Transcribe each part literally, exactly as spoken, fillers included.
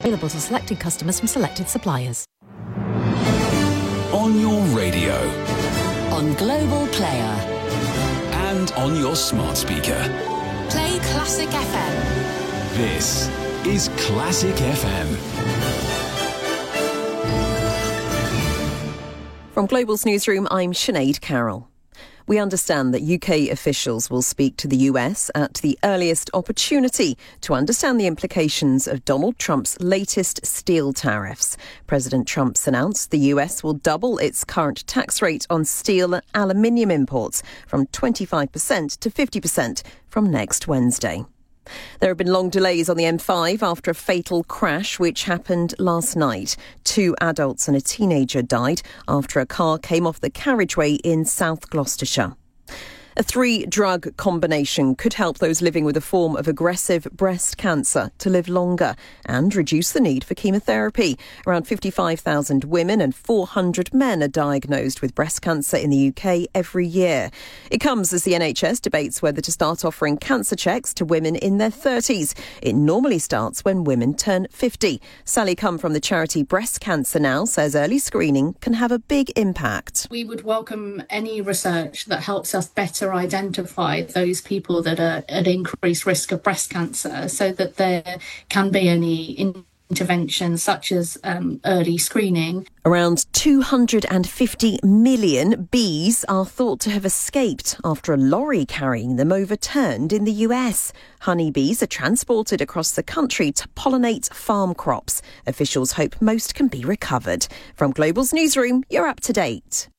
Available to selected customers from selected suppliers. On your radio. On Global Player. And on your smart speaker. Play Classic F M. This is Classic F M. From Global's newsroom, I'm Sinead Carroll. We understand that U K officials will speak to the U S at the earliest opportunity to understand the implications of Donald Trump's latest steel tariffs. President Trump's announced the U S will double its current tax rate on steel and aluminium imports from twenty-five percent to fifty percent from next Wednesday. There have been long delays on the M five after a fatal crash which happened last night. Two adults and a teenager died after a car came off the carriageway in South Gloucestershire. A three-drug combination could help those living with a form of aggressive breast cancer to live longer and reduce the need for chemotherapy. Around fifty-five thousand women and four hundred men are diagnosed with breast cancer in the U K every year. It comes as the N H S debates whether to start offering cancer checks to women in their thirties. It normally starts when women turn fifty. Sally Cum from the charity Breast Cancer Now says early screening can have a big impact. We would welcome any research that helps us better identify those people that are at increased risk of breast cancer so that there can be any interventions such as um, early screening. Around two hundred fifty million bees are thought to have escaped after a lorry carrying them overturned in the U S. Honeybees are transported across the country to pollinate farm crops. Officials hope most can be recovered. From Global's newsroom, you're up to date.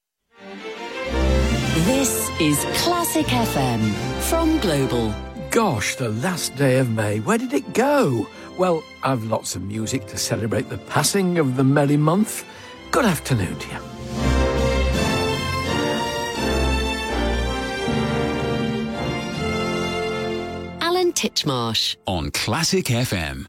This is Classic F M from Global. Gosh, the last day of May, where did it go? Well, I've lots of music to celebrate the passing of the merry month. Good afternoon to you. Alan Titchmarsh on Classic F M.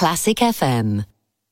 Classic F M.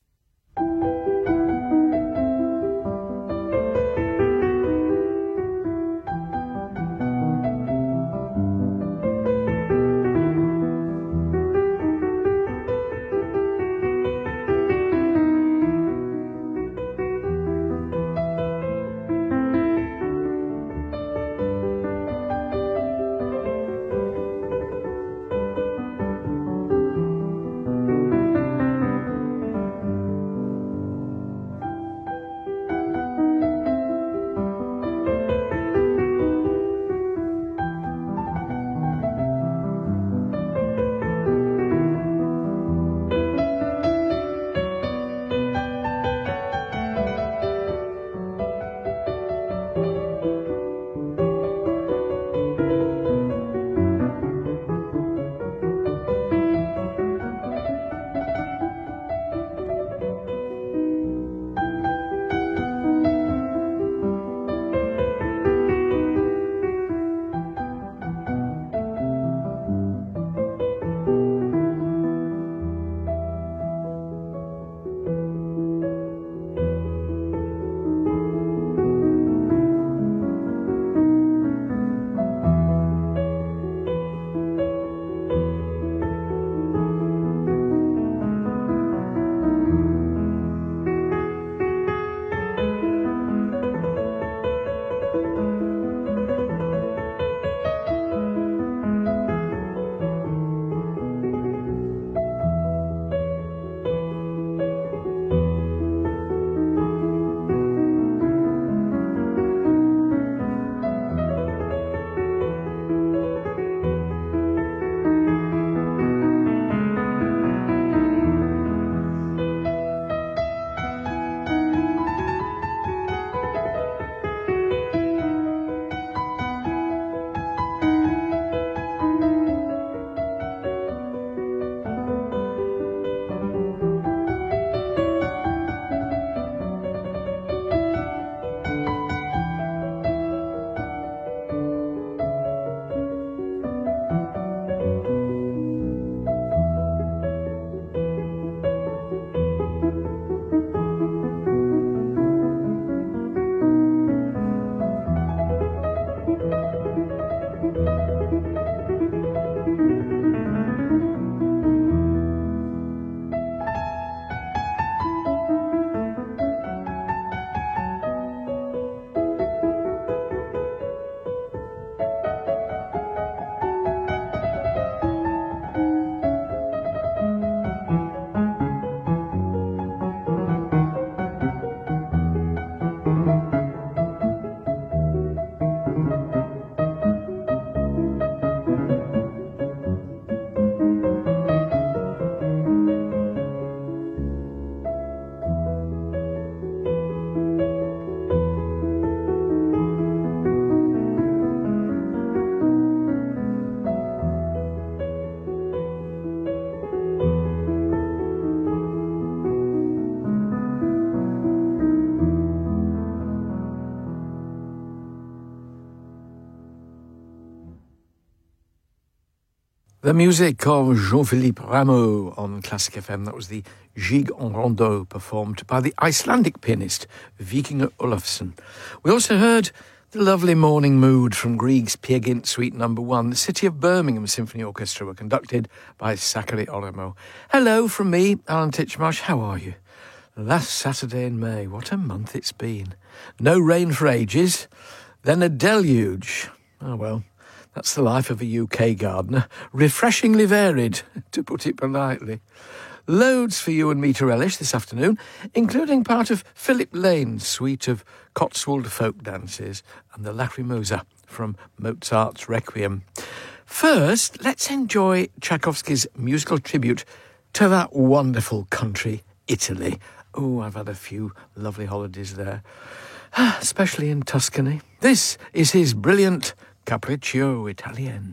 The music of Jean-Philippe Rameau on Classic F M. That was the Gigue en Rondeau performed by the Icelandic pianist Víkingur Ólafsson. We also heard the lovely Morning Mood from Grieg's Peer Gynt Suite Number One. The City of Birmingham Symphony Orchestra were conducted by Sakari Oremo. Hello from me, Alan Titchmarsh. How are you? Last Saturday in May. What a month it's been. No rain for ages. Then a deluge. Oh well. That's the life of a U K gardener. Refreshingly varied, to put it politely. Loads for you and me to relish this afternoon, including part of Philip Lane's suite of Cotswold folk dances and the Lacrimosa from Mozart's Requiem. First, let's enjoy Tchaikovsky's musical tribute to that wonderful country, Italy. Oh, I've had a few lovely holidays there, especially in Tuscany. This is his brilliant Capriccio Italien.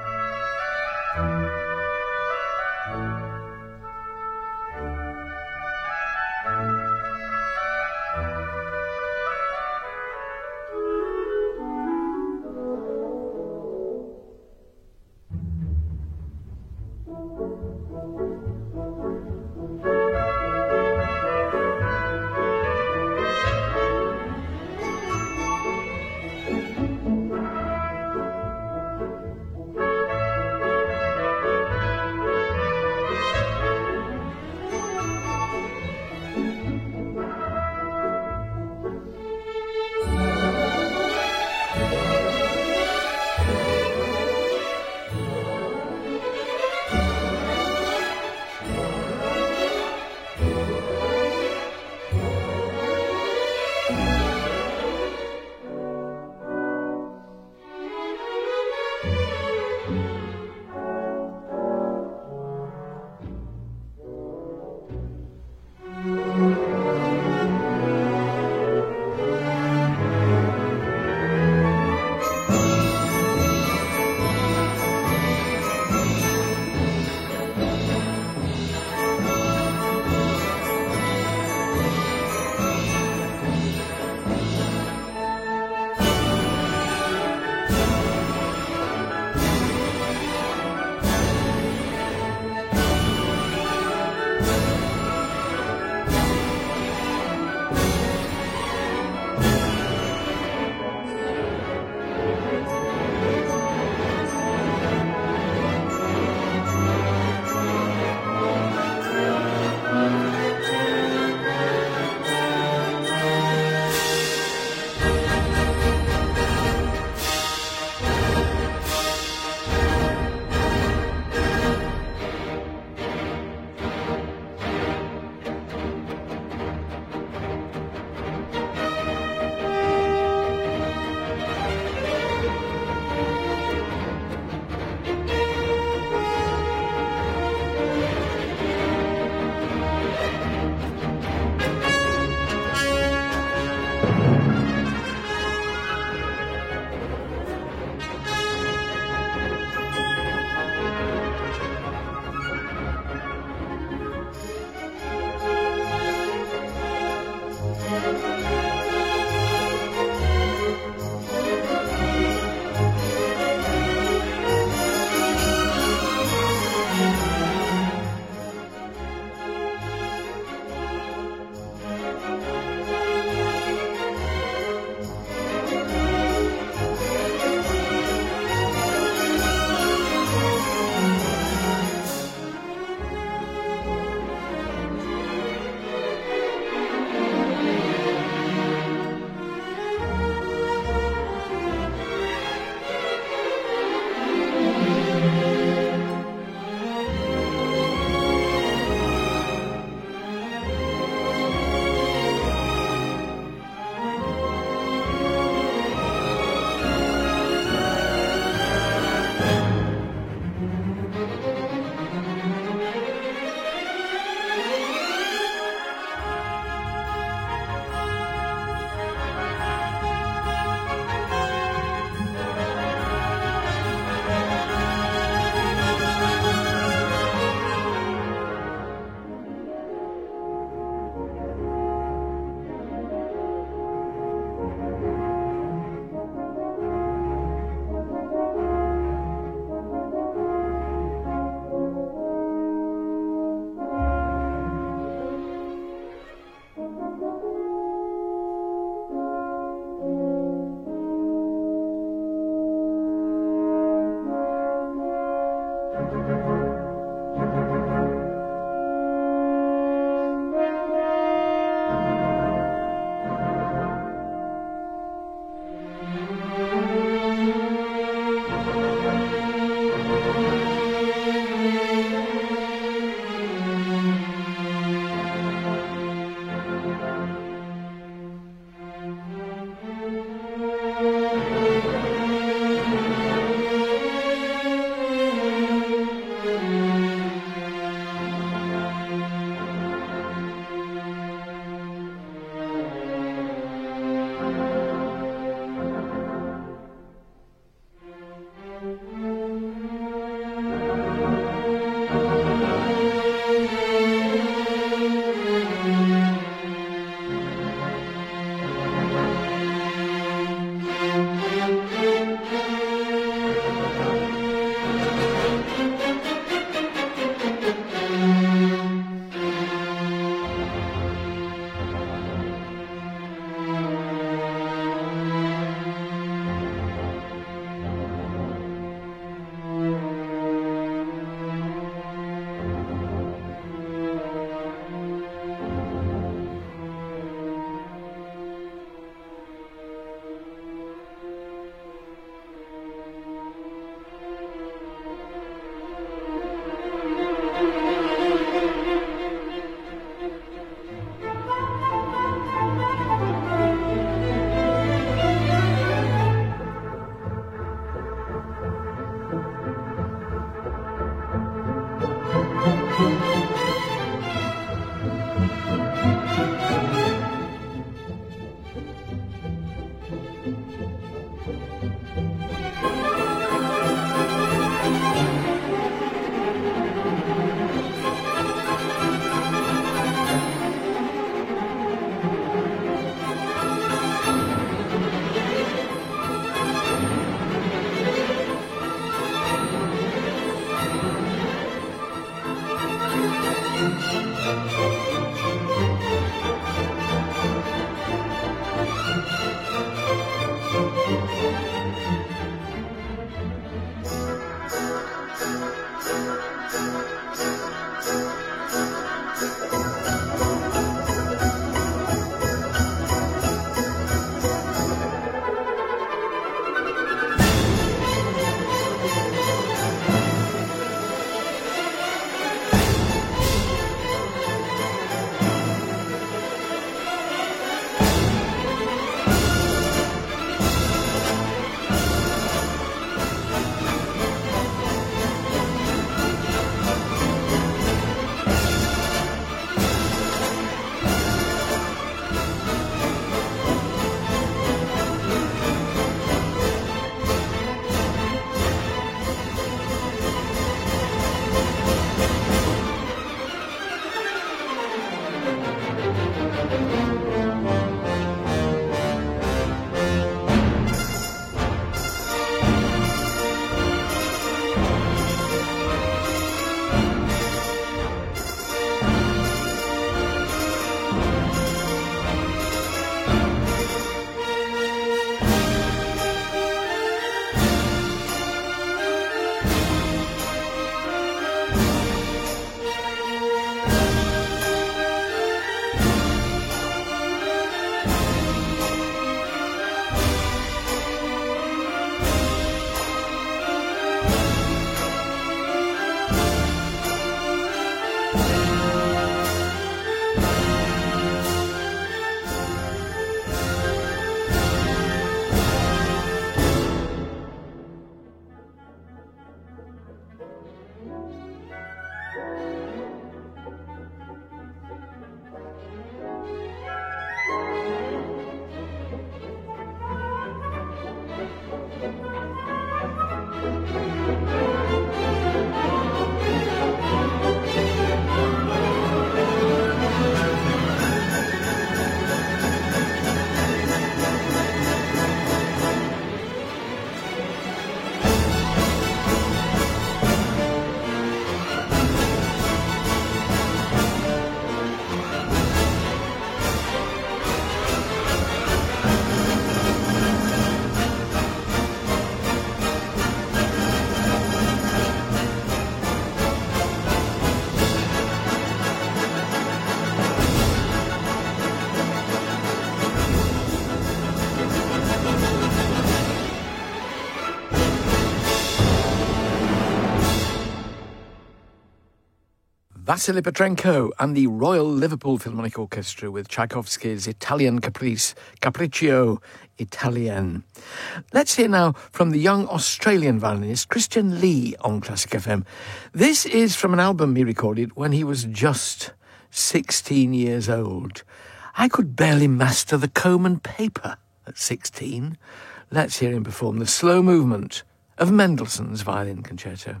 Vasily Petrenko and the Royal Liverpool Philharmonic Orchestra with Tchaikovsky's Italian Caprice, Capriccio Italien. Let's hear now from the young Australian violinist Christian Lee on Classic F M. This is from an album he recorded when he was just sixteen years old. I could barely master the comb and paper at sixteen. Let's hear him perform the slow movement of Mendelssohn's Violin Concerto.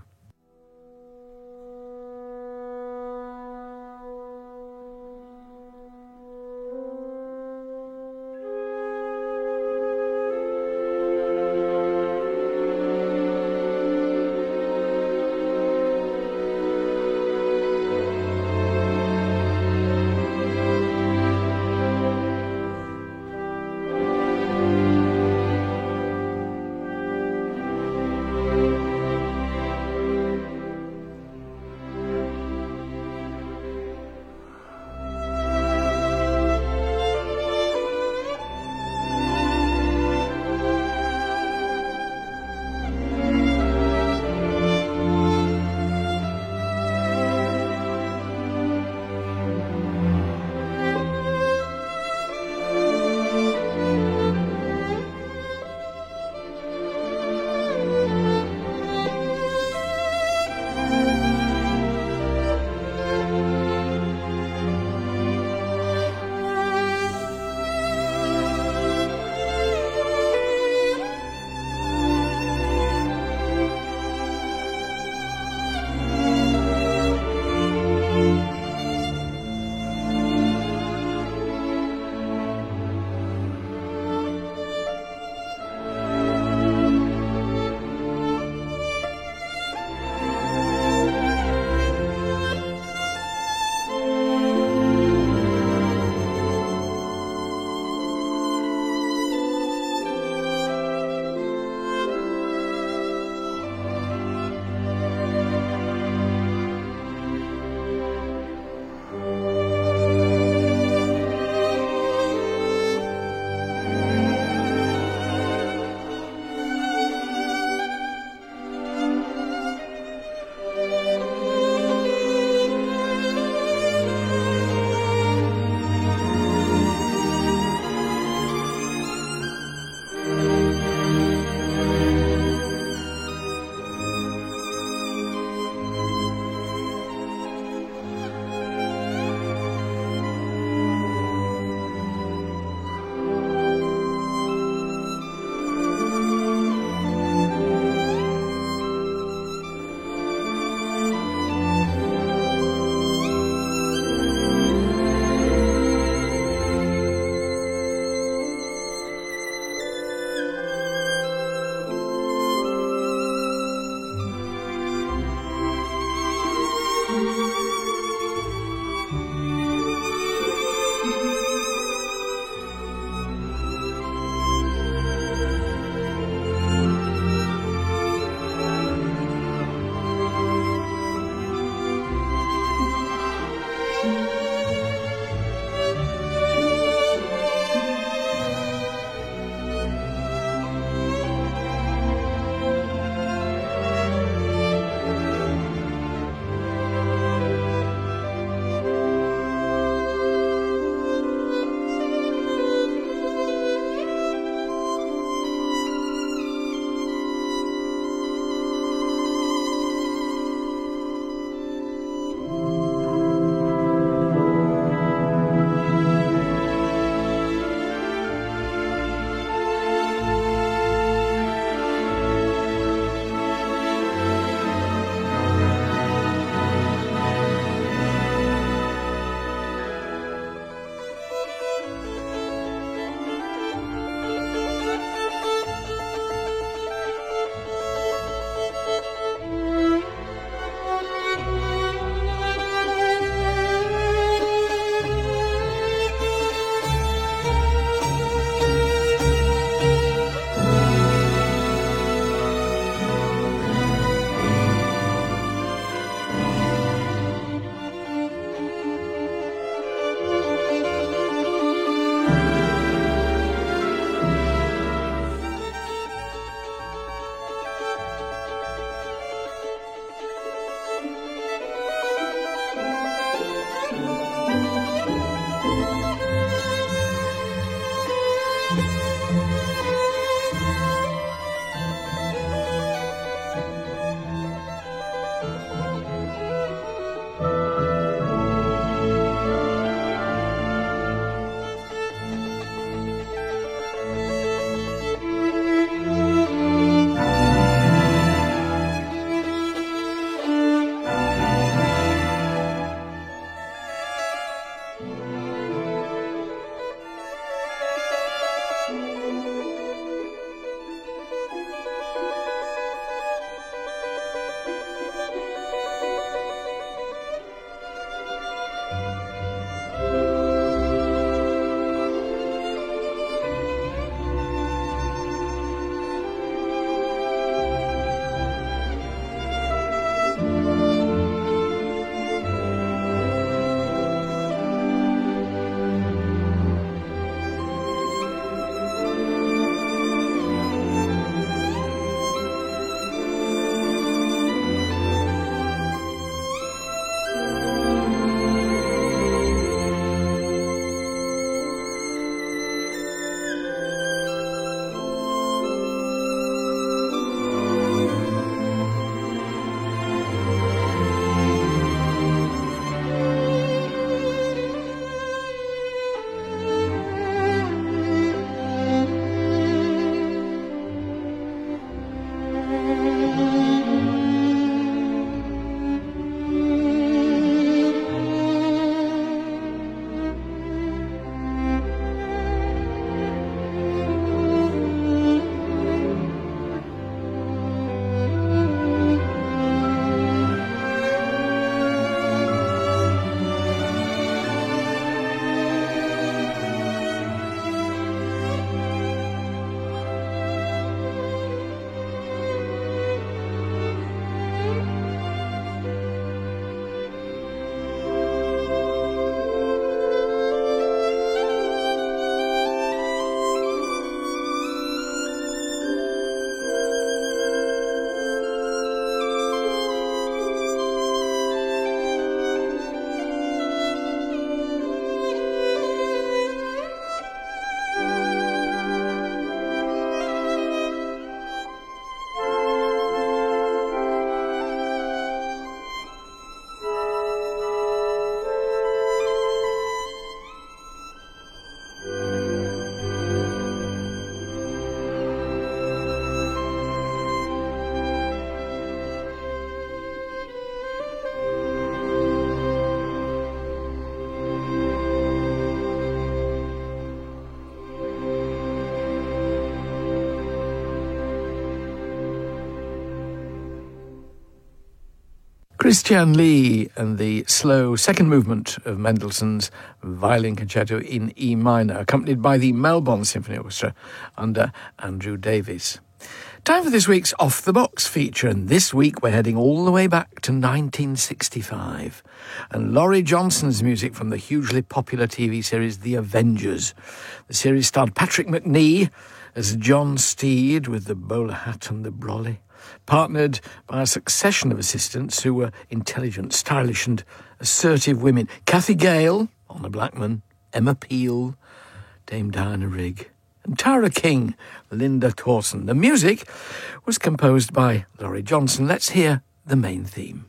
Christian Lee and the slow second movement of Mendelssohn's Violin Concerto in E minor, accompanied by the Melbourne Symphony Orchestra under Andrew Davies. Time for this week's Off the Box feature, and this week we're heading all the way back to nineteen sixty-five. And Laurie Johnson's music from the hugely popular T V series The Avengers. The series starred Patrick Macnee as John Steed with the bowler hat and the brolly, partnered by a succession of assistants who were intelligent, stylish and assertive women. Cathy Gale, Honor Blackman, Emma Peel, Dame Diana Rigg, and Tara King, Linda Towson. The music was composed by Laurie Johnson. Let's hear the main theme.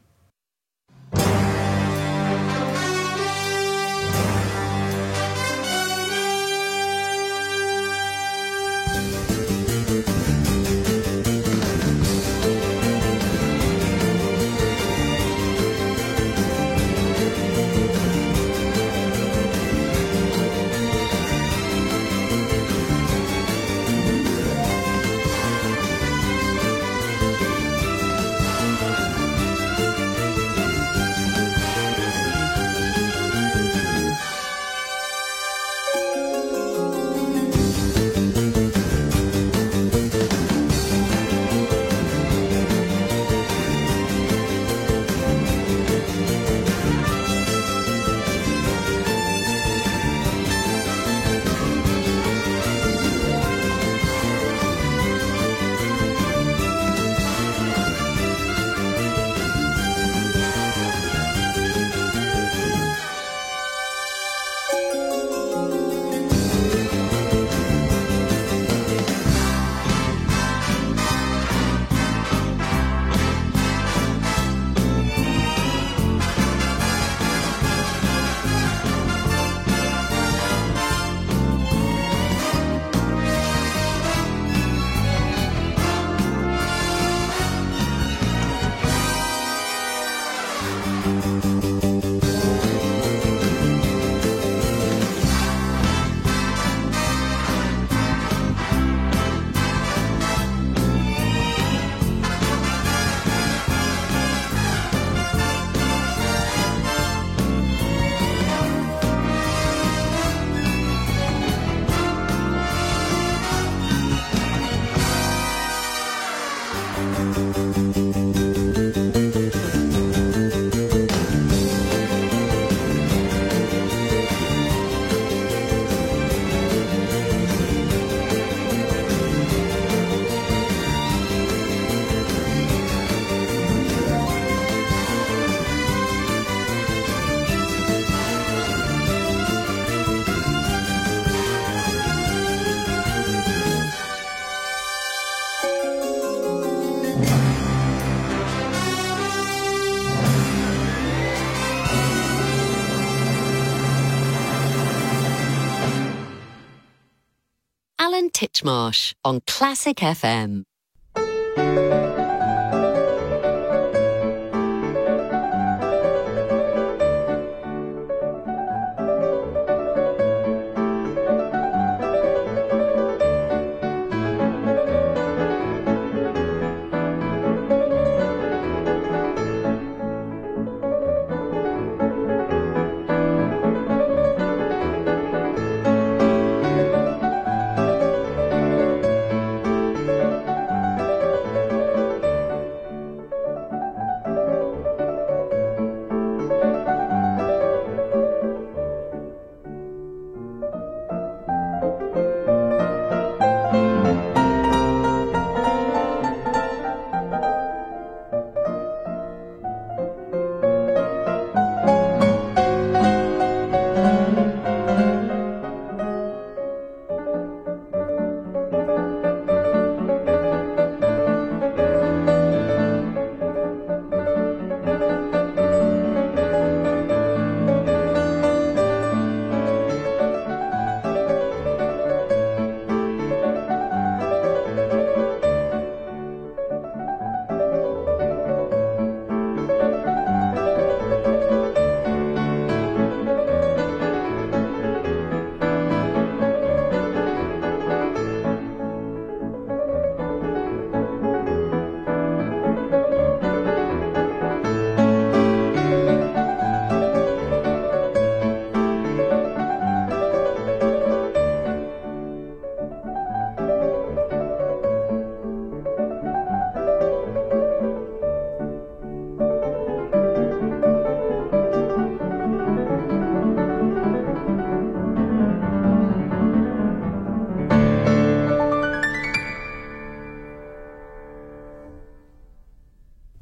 Alan Titchmarsh on Classic F M.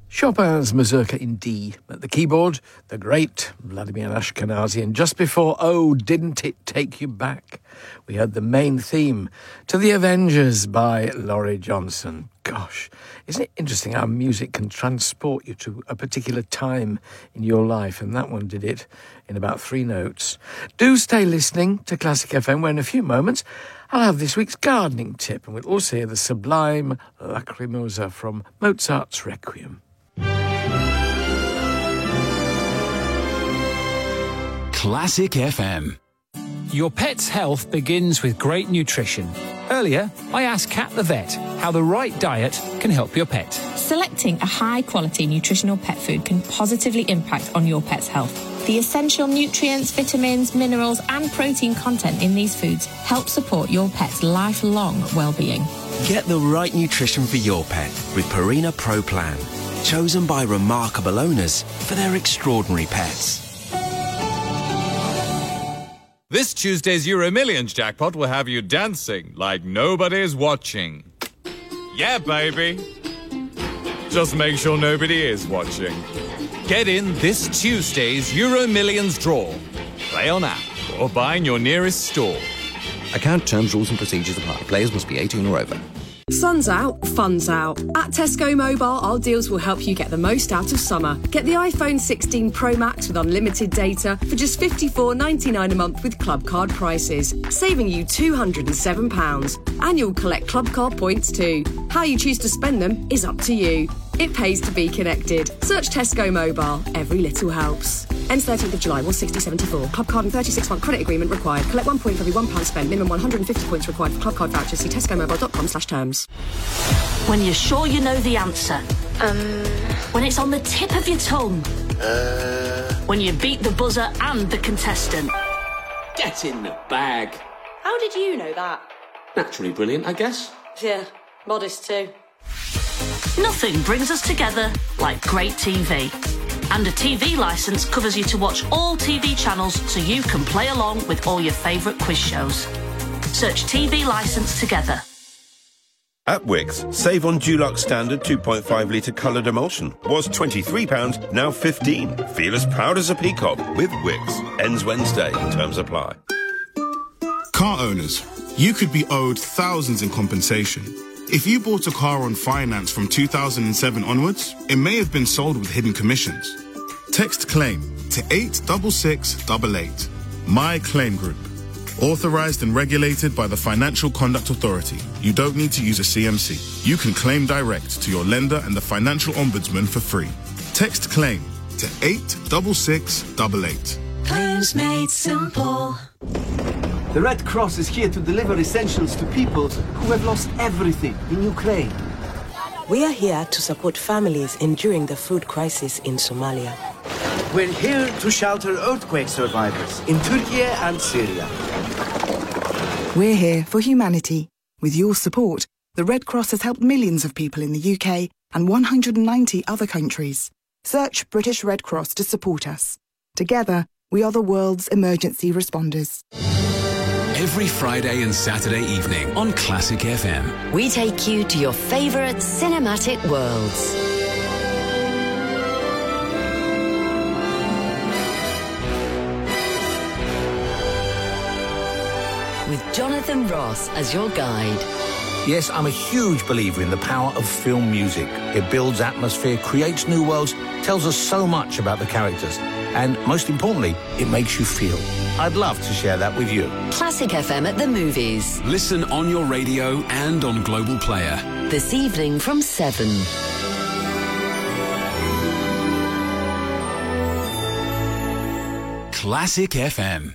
Chopin's Mazurka in D. At the keyboard, the great Vladimir Ashkenazy. And just before Oh, Didn't It Take You Back, we heard the main theme to The Avengers by Laurie Johnson. Gosh, isn't it interesting how music can transport you to a particular time in your life? And that one did it in about three notes. Do stay listening to Classic F M, where in a few moments I'll have this week's gardening tip, and we'll also hear the sublime Lacrimosa from Mozart's Requiem. Classic F M. Your pet's health begins with great nutrition. Earlier, I asked Kat the vet how the right diet can help your pet. Selecting a high-quality nutritional pet food can positively impact on your pet's health. The essential nutrients, vitamins, minerals and protein content in these foods help support your pet's lifelong well-being. Get the right nutrition for your pet with Purina Pro Plan, chosen by remarkable owners for their extraordinary pets. This Tuesday's Euro Millions jackpot will have you dancing like nobody's watching. Yeah, baby. Just make sure nobody is watching. Get in this Tuesday's Euro Millions draw. Play on app or buy in your nearest store. Account terms, rules and procedures apply. Players must be eighteen or over. Sun's out, fun's out. At Tesco Mobile, our deals will help you get the most out of summer. Get the iPhone sixteen Pro Max with unlimited data for just fifty-four ninety-nine a month with Club Card prices, saving you two hundred seven pounds. And you'll collect Club Card points too. How you choose to spend them is up to you. It pays to be connected. Search Tesco Mobile. Every little helps. Ends thirteenth of July, one sixty seventy-four. Club Card and thirty-six month credit agreement required. Collect one point for every one pound spent. Minimum one hundred fifty points required for Club Card vouchers. See tescomobile.com slash terms. When you're sure you know the answer. Um. When it's on the tip of your tongue. Uh. When you beat the buzzer and the contestant. Get in the bag. How did you know that? Naturally brilliant, I guess. Yeah, modest too. Nothing brings us together like great T V. And a T V licence covers you to watch all T V channels so you can play along with all your favourite quiz shows. Search T V licence together. At Wickes, save on Dulux Standard two point five litre coloured emulsion. Was twenty-three pounds, now fifteen. Feel as proud as a peacock with Wickes. Ends Wednesday. Terms apply. Car owners, you could be owed thousands in compensation. If you bought a car on finance from two thousand seven onwards, it may have been sold with hidden commissions. Text CLAIM to eight six six eight eight. My Claim Group. Authorized and regulated by the Financial Conduct Authority. You don't need to use a C M C. You can claim direct to your lender and the Financial Ombudsman for free. Text CLAIM to eight six six eight eight. Claims made simple. The Red Cross is here to deliver essentials to people who have lost everything in Ukraine. We are here to support families enduring the food crisis in Somalia. We're here to shelter earthquake survivors in Turkey and Syria. We're here for humanity. With your support, the Red Cross has helped millions of people in the U K and one hundred ninety other countries. Search British Red Cross to support us. Together, we are the world's emergency responders. Every Friday and Saturday evening on Classic F M. We take you to your favourite cinematic worlds. With Jonathan Ross as your guide. Yes, I'm a huge believer in the power of film music. It builds atmosphere, creates new worlds, tells us so much about the characters. And most importantly, it makes you feel. I'd love to share that with you. Classic F M at the movies. Listen on your radio and on Global Player. This evening from seven. Classic F M.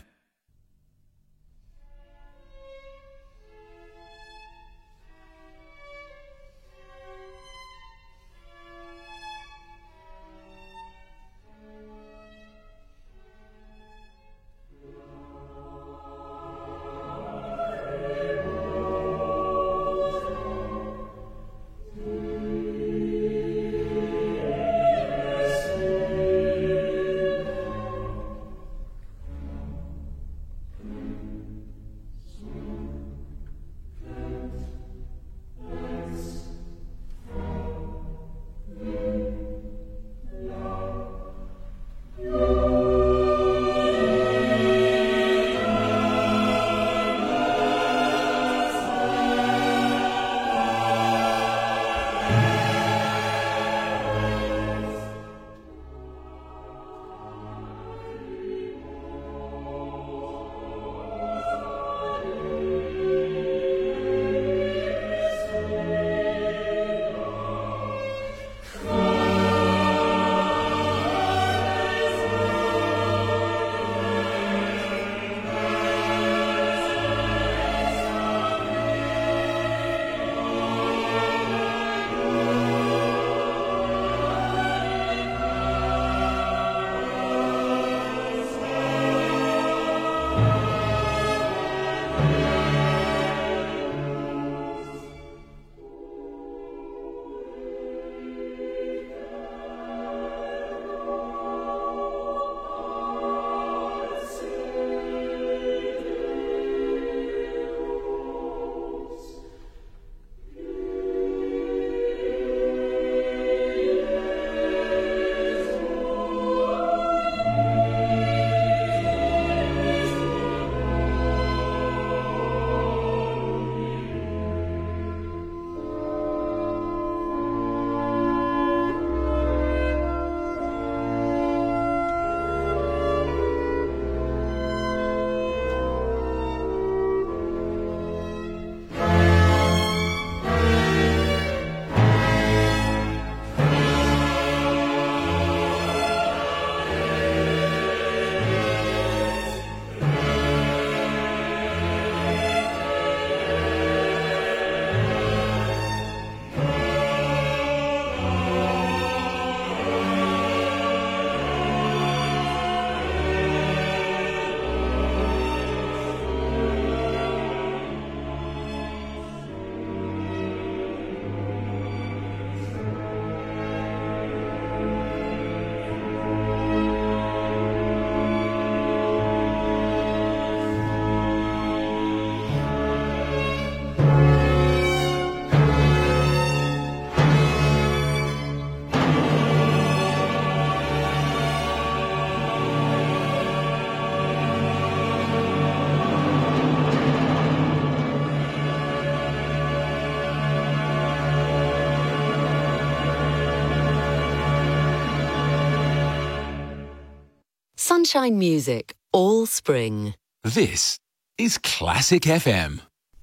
Sunshine music all spring. This is Classic F M.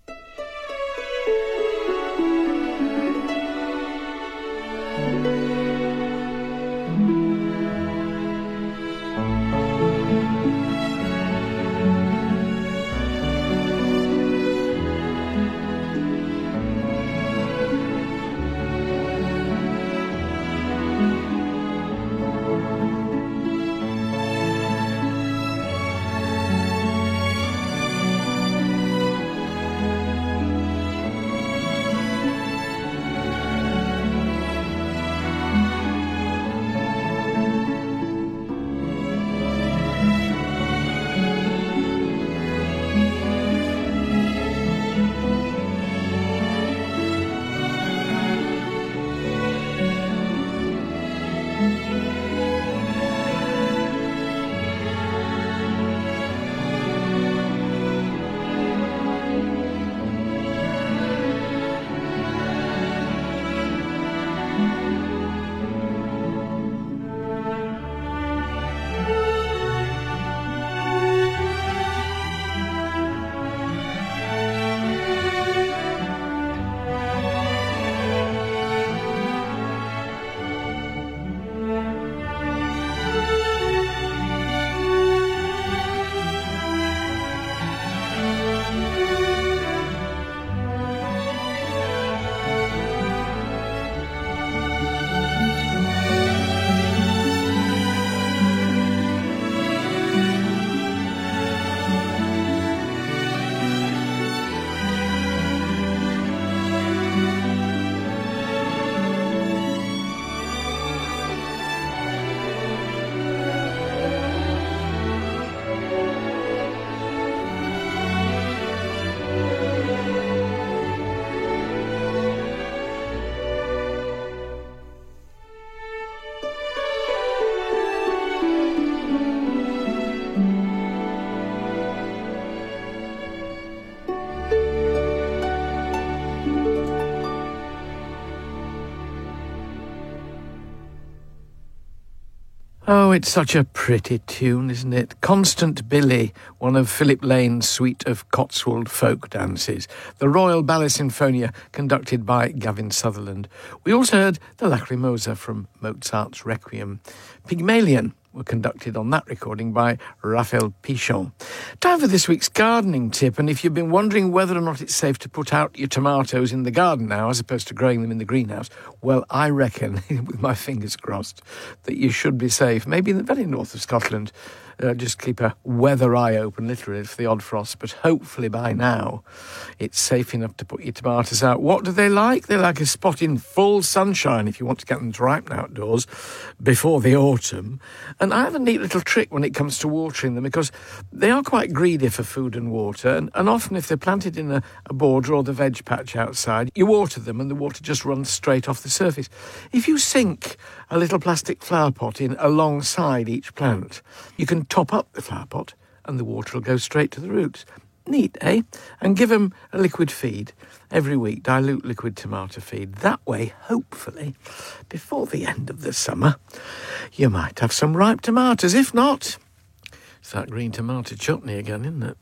Oh, it's such a pretty tune, isn't it? Constant Billy, one of Philip Lane's suite of Cotswold folk dances. The Royal Ballet Sinfonia, conducted by Gavin Sutherland. We also heard the Lacrimosa from Mozart's Requiem. Pygmalion were conducted on that recording by Raphael Pichon. Time for this week's gardening tip, and if you've been wondering whether or not it's safe to put out your tomatoes in the garden now as opposed to growing them in the greenhouse, well, I reckon, with my fingers crossed, that you should be safe. Maybe in the very north of Scotland, uh, just keep a weather eye open, literally, for the odd frost, but hopefully by now it's safe enough to put your tomatoes out. What do they like? They like a spot in full sunshine if you want to get them to ripen outdoors before the autumn. And I have a neat little trick when it comes to watering them, because they are quite greedy for food and water, and, and often if they're planted in a, a border or the veg patch outside, you water them and the water just runs straight off the surface. If you sink a little plastic flower pot in alongside each plant, you can top up the flower pot and the water will go straight to the roots. Neat, eh? And give them a liquid feed every week, dilute liquid tomato feed. That way, hopefully, before the end of the summer, you might have some ripe tomatoes. If not, it's that green tomato chutney again, isn't it?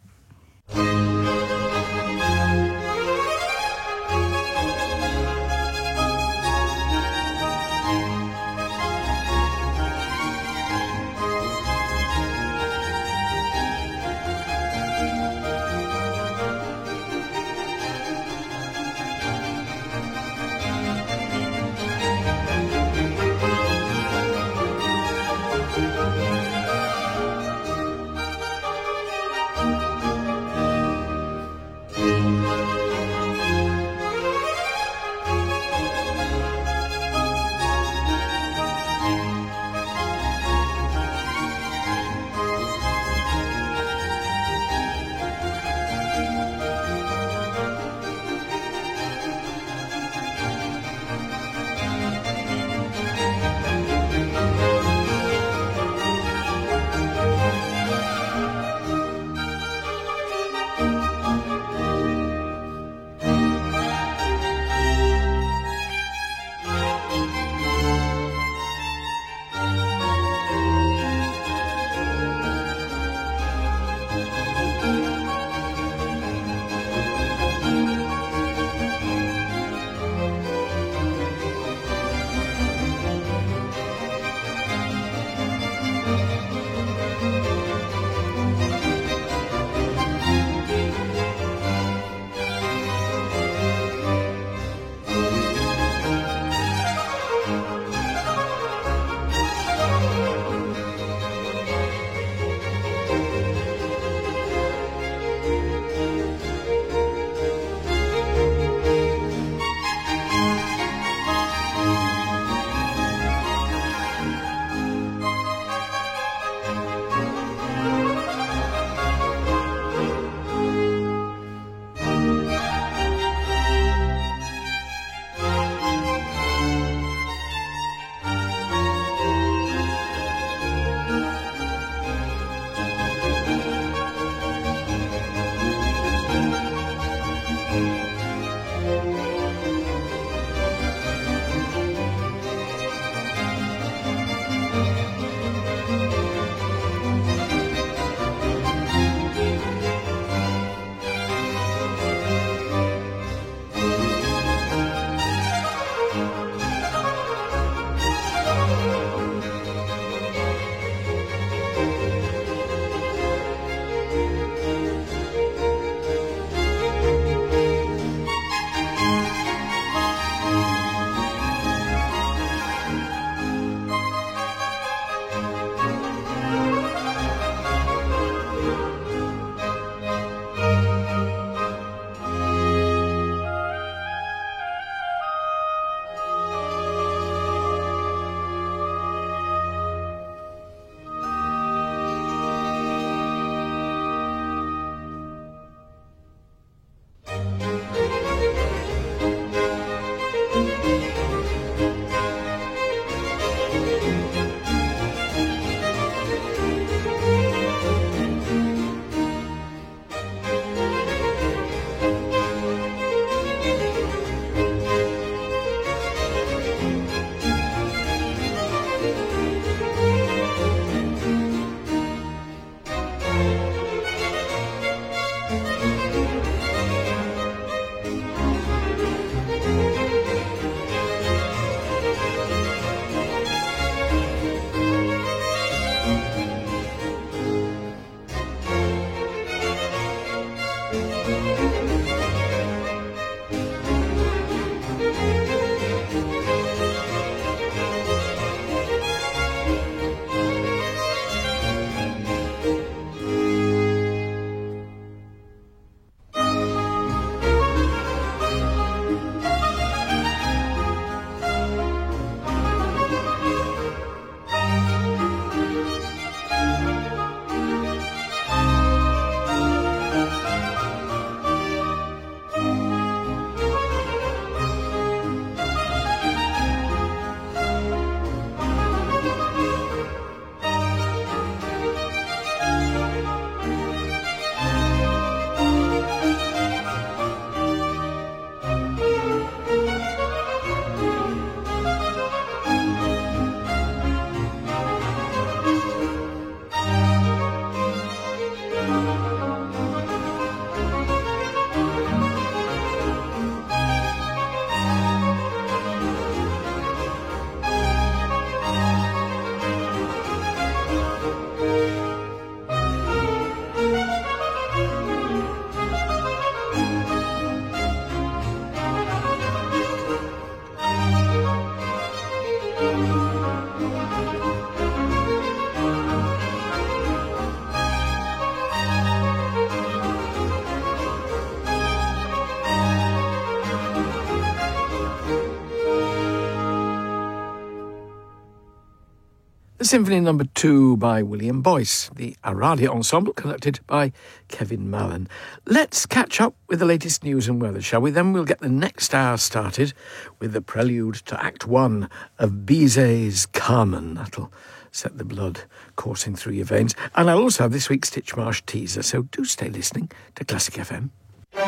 Symphony Number Two by William Boyce, the Aradia Ensemble conducted by Kevin Mallon. Let's catch up with the latest news and weather, shall we? Then we'll get the next hour started with the prelude to Act One of Bizet's Carmen. That'll set the blood coursing through your veins. And I'll also have this week's Titchmarsh teaser, so do stay listening to Classic F M.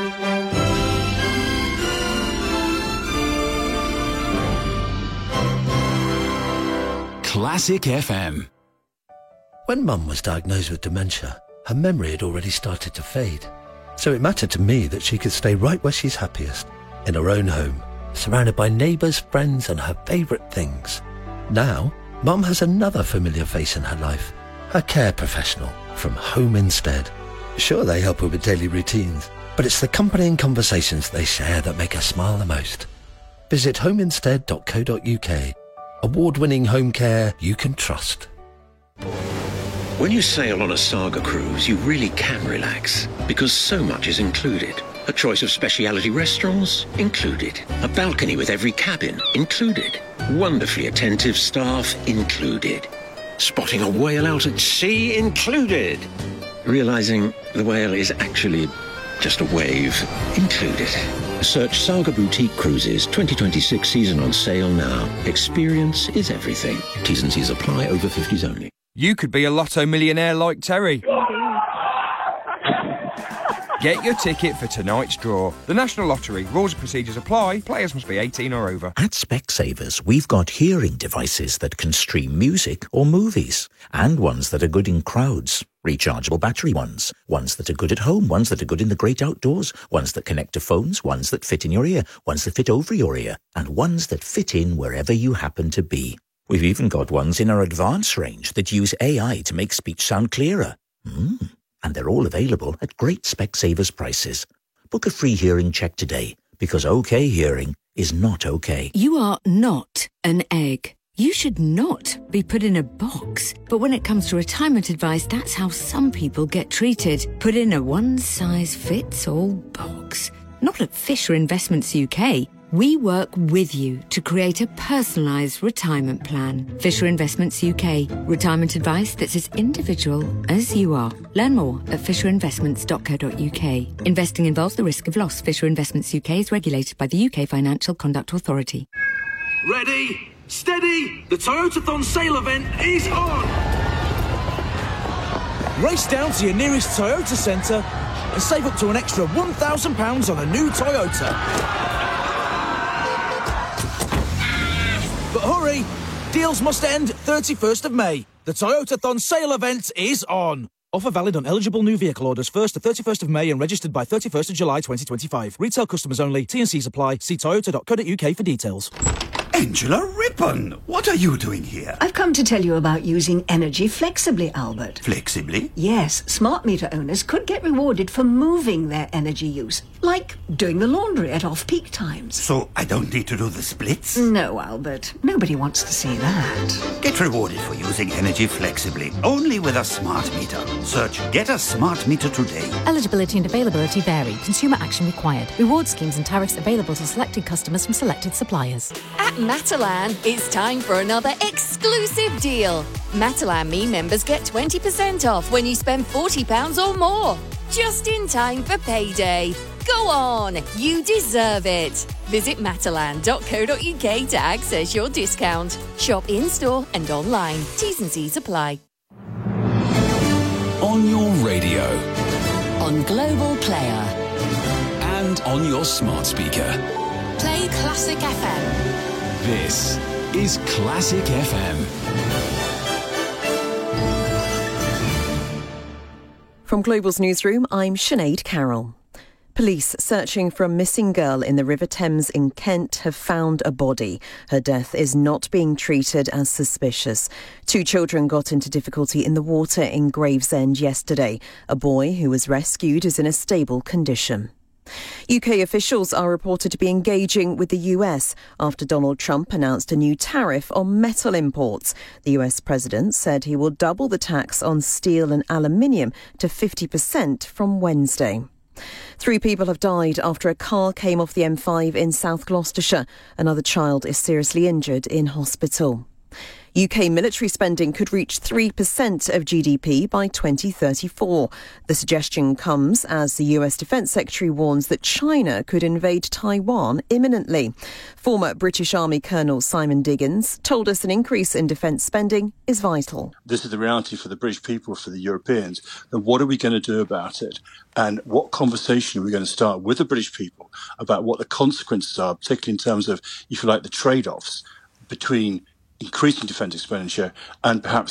Classic F M. When Mum was diagnosed with dementia, her memory had already started to fade. So it mattered to me that she could stay right where she's happiest, in her own home, surrounded by neighbours, friends and her favourite things. Now, Mum has another familiar face in her life, her care professional from Home Instead. Sure, they help her with daily routines, but it's the company and conversations they share that make her smile the most. Visit homeinstead dot co dot uk. Award-winning home care you can trust. When you sail on a Saga cruise, you really can relax, because so much is included. A choice of specialty restaurants? Included. A balcony with every cabin? Included. Wonderfully attentive staff? Included. Spotting a whale out at sea? Included. Realizing the whale is actually just a wave? Included. Search Saga Boutique Cruises twenty twenty-six season on sale now. Experience is everything. T's and C's apply, over fifties only. You could be a lotto millionaire like Terry. Get your ticket for tonight's draw. The National Lottery. Rules and procedures apply. Players must be eighteen or over. At Specsavers, we've got hearing devices that can stream music or movies, and ones that are good in crowds. Rechargeable battery ones, ones that are good at home, ones that are good in the great outdoors, ones that connect to phones, ones that fit in your ear, ones that fit over your ear, and ones that fit in wherever you happen to be. We've even got ones in our advanced range that use A I to make speech sound clearer. Mm. And they're all available at great Specsavers prices. Book a free hearing check today, because OK hearing is not OK. You are not an egg. You should not be put in a box. But when it comes to retirement advice, that's how some people get treated. Put in a one-size-fits-all box. Not at Fisher Investments U K. We work with you to create a personalised retirement plan. Fisher Investments U K. Retirement advice that's as individual as you are. Learn more at fisher investments dot co dot uk. Investing involves the risk of loss. Fisher Investments U K is regulated by the U K Financial Conduct Authority. Ready, steady, the Toyotathon sale event is on! Race down to your nearest Toyota centre and save up to an extra one thousand pounds on a new Toyota. But hurry! Deals must end thirty-first of May. The Toyotathon sale event is on. Offer valid on eligible new vehicle orders first to thirty-first of May and registered by thirty-first of July twenty twenty-five. Retail customers only. T and C's apply. See toyota dot co dot uk for details. Angela Rippon, what are you doing here? I've come to tell you about using energy flexibly, Albert. Flexibly? Yes, smart meter owners could get rewarded for moving their energy use, like doing the laundry at off-peak times. So I don't need to do the splits? No, Albert. Nobody wants to see that. Get rewarded for using energy flexibly, only with a smart meter. Search Get a Smart Meter today. Eligibility and availability vary. Consumer action required. Reward schemes and tariffs available to selected customers from selected suppliers. At Matalan, it's time for another exclusive deal. Matalan Me members get twenty percent off when you spend forty pounds or more. Just in time for payday. Go on, you deserve it. Visit matalan dot co dot uk to access your discount. Shop in-store and online. T's and C's apply. On your radio. On Global Player. And on your smart speaker. Play Classic F M. This is Classic F M. From Global's newsroom, I'm Sinead Carroll. Police searching for a missing girl in the River Thames in Kent have found a body. Her death is not being treated as suspicious. Two children got into difficulty in the water in Gravesend yesterday. A boy who was rescued is in a stable condition. U K officials are reported to be engaging with the U S after Donald Trump announced a new tariff on metal imports. The U S president said he will double the tax on steel and aluminium to fifty percent from Wednesday. Three people have died after a car came off the M five in South Gloucestershire. Another child is seriously injured in hospital. U K military spending could reach three percent of G D P by twenty thirty-four. The suggestion comes as the U S Defence Secretary warns that China could invade Taiwan imminently. Former British Army Colonel Simon Diggins told us an increase in defence spending is vital. This is the reality for the British people, for the Europeans. Then what are we going to do about it? And what conversation are we going to start with the British people about what the consequences are, particularly in terms of, if you like, the trade-offs between increasing defence expenditure and perhaps